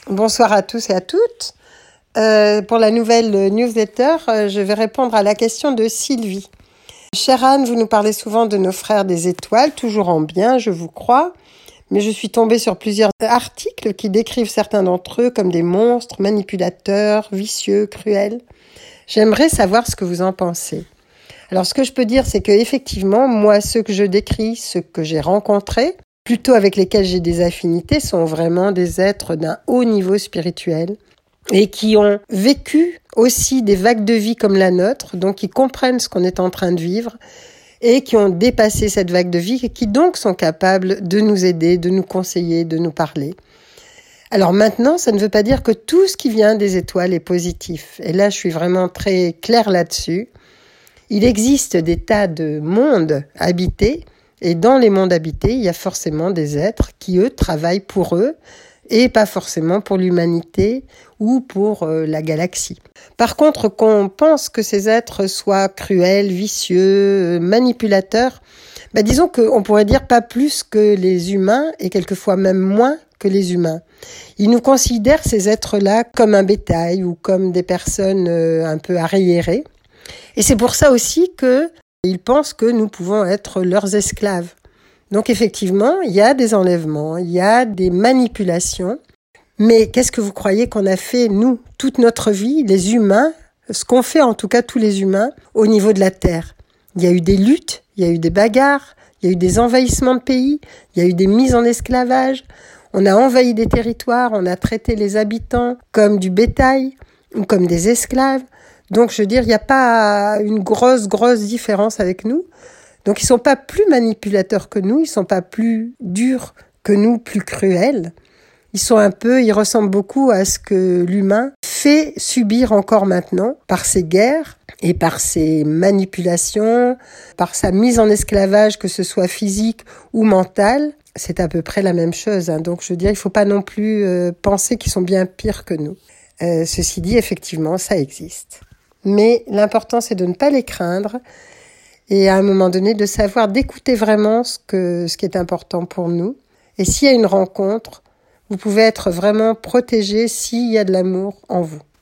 Bonsoir à tous et à toutes. Pour la nouvelle newsletter, je vais répondre à la question de Sylvie. Chère Anne, vous nous parlez souvent de nos frères des étoiles, toujours en bien, je vous crois. Mais je suis tombée sur plusieurs articles qui décrivent certains d'entre eux comme des monstres, manipulateurs, vicieux, cruels. J'aimerais savoir ce que vous en pensez. Alors, ce que je peux dire, c'est que effectivement, moi, ceux que je décris, ceux que j'ai rencontrés, plutôt avec lesquels j'ai des affinités, sont vraiment des êtres d'un haut niveau spirituel et qui ont vécu aussi des vagues de vie comme la nôtre, donc qui comprennent ce qu'on est en train de vivre et qui ont dépassé cette vague de vie et qui donc sont capables de nous aider, de nous conseiller, de nous parler. Alors maintenant, ça ne veut pas dire que tout ce qui vient des étoiles est positif. Et là, je suis vraiment très claire là-dessus. Il existe des tas de mondes habités. Et dans les mondes habités, il y a forcément des êtres qui, eux, travaillent pour eux et pas forcément pour l'humanité ou pour la galaxie. Par contre, qu'on pense que ces êtres soient cruels, vicieux, manipulateurs, disons qu'on pourrait dire pas plus que les humains et quelquefois même moins que les humains. Ils nous considèrent, ces êtres-là, comme un bétail ou comme des personnes un peu arriérées. Et c'est pour ça aussi qu'ils pensent que nous pouvons être leurs esclaves. Donc effectivement, il y a des enlèvements, il y a des manipulations. Mais qu'est-ce que vous croyez qu'on a fait, nous, toute notre vie, les humains, ce qu'ont fait en tout cas tous les humains au niveau de la Terre? Il y a eu des luttes, il y a eu des bagarres, il y a eu des envahissements de pays, il y a eu des mises en esclavage. On a envahi des territoires, on a traité les habitants comme du bétail ou comme des esclaves. Donc, je veux dire, il n'y a pas une grosse différence avec nous. Donc, ils sont pas plus manipulateurs que nous, ils sont pas plus durs que nous, plus cruels. Ils ressemblent beaucoup à ce que l'humain fait subir encore maintenant par ses guerres et par ses manipulations, par sa mise en esclavage, que ce soit physique ou mentale. C'est à peu près la même chose. Donc, je veux dire, il faut pas non plus penser qu'ils sont bien pires que nous. Ceci dit, effectivement, ça existe. Mais l'important, c'est de ne pas les craindre et à un moment donné, de savoir d'écouter vraiment ce qui est important pour nous. Et s'il y a une rencontre, vous pouvez être vraiment protégé s'il y a de l'amour en vous.